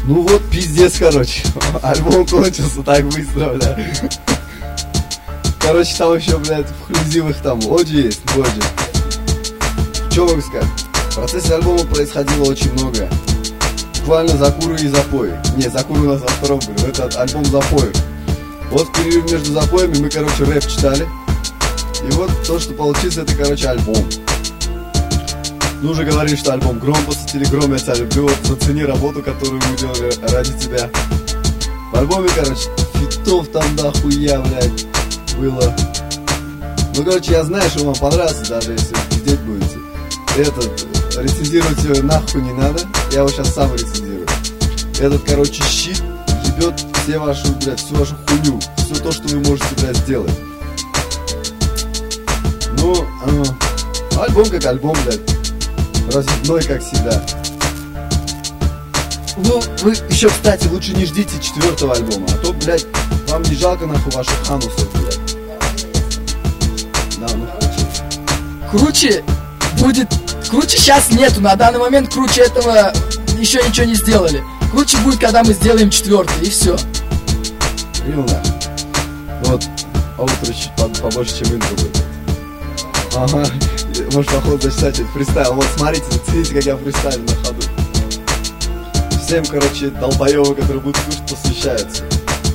Ну вот, пиздец, короче. Альбом кончился так быстро, бля. Короче, там еще, блядь, вхлюзивых там Оджи есть, Оджи. Что могу сказать? В процессе альбома происходило очень многое. Буквально закуры и запои. Не, закуры у нас во втором были, это альбом запоев. Вот в перерыве между запоями мы, короче, рэп читали. И вот то, что получится, это, короче, альбом. Ну, уже говорили, что альбом гром посетили, гром я тебя люблю. Вот зацени работу, которую мы делали ради тебя. В альбоме, короче, фитов там дохуя, блядь, было. Ну, короче, я знаю, что вам понравится, даже если пиздеть будете. Этот, рецензировать его нахуй не надо. Я его сейчас сам рецензирую. Этот, короче, щит ебет все ваши, блядь, всю вашу хуйню. Все то, что вы можете, блядь, сделать. Ну, альбом как альбом, блядь. Разъебной, как всегда. Ну, вы еще, кстати, лучше не ждите 4-го альбома. А то, блядь, вам не жалко, нахуй, ваших ханусов, блядь. Да, ну. Круче будет... Круче сейчас нету. На данный момент круче этого еще ничего не сделали. Круче будет, когда мы сделаем 4-й, и все. Реально. Вот, аутро чуть побольше, чем интро будет. Ага. Может, походу, зачитать этот фристайл. Вот, смотрите, зацените, как я фристайлю на ходу. Всем, короче, долбоёвы, которые будут слушать, посвящаются.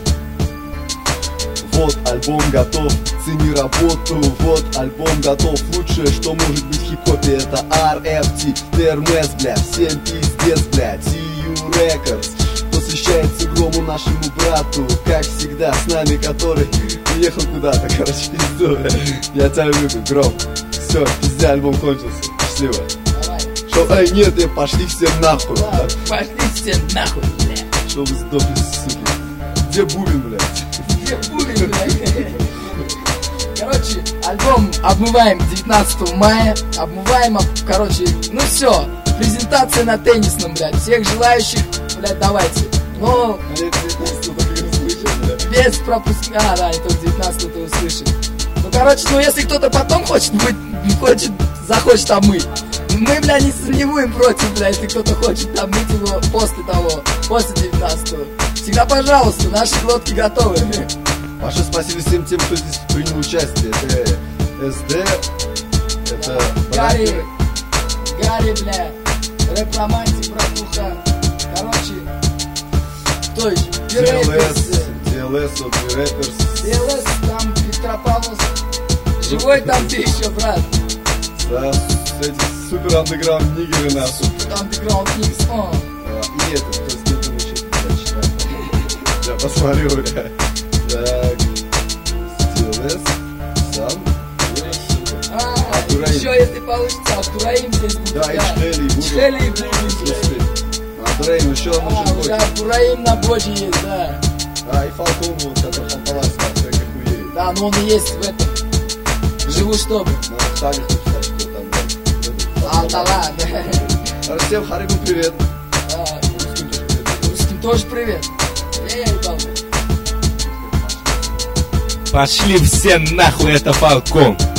Вот, альбом готов, цени работу. Вот, альбом готов. Лучшее, что может быть в хип-хопе, это RFT, TRMS, блядь. Всем пиздец, блядь. TU Records посвящается грому нашему брату. Как всегда, с нами, который уехал куда-то. Короче, пизду, блядь. Я тебя люблю, гром. Все, пизде, альбом кончился. Счастливо. Давай. Шо, нет, пошли все нахуй. Да, пошли все нахуй, блядь. Шо вы сдохли, суки. Где Бубин, блядь? Где Бубин, блядь? Короче, альбом обмываем 19 мая. Обмываем, короче, ну все. Презентация на теннисном, блядь. Всех желающих, блядь, давайте. Но... Без пропуска. А, да, и только 19 ты услышишь. Ну, короче, ну если кто-то потом хочет быть, захочет обмыть, мы, бля, не будем против, бля, если кто-то хочет обмыть его после того, после 19-го. Всегда, пожалуйста, наши глотки готовы. Большое спасибо всем тем, кто здесь принял участие. Это СД, это Гарри, бля, рэп-романтик, братуха. Короче, кто еще? DLS, Рэперс. DLS, там Петропавловск. Живой там ты еще, брат. Да, эти супер андеграунд нигеры нас. Супер андеграунд нигерс, И это, кто с этим еще читает. Я посмотрю, бля. Так, DLS, сам. Еще если получится, Абдураим здесь будет. Да, и Чхели, и Чхели, и Буду. Абдураим еще нужен уже Абдураим на боде есть, да. Да, и Фалкон, вот, который Фанталас, всяких хуей. Да, но он и есть в этом. Живу чтобы. На Хтале, кстати, кто там, да. Да ладно. Всем Харибу привет. Русским тоже привет. Я ебал. Пошли все нахуй, это Фалкон.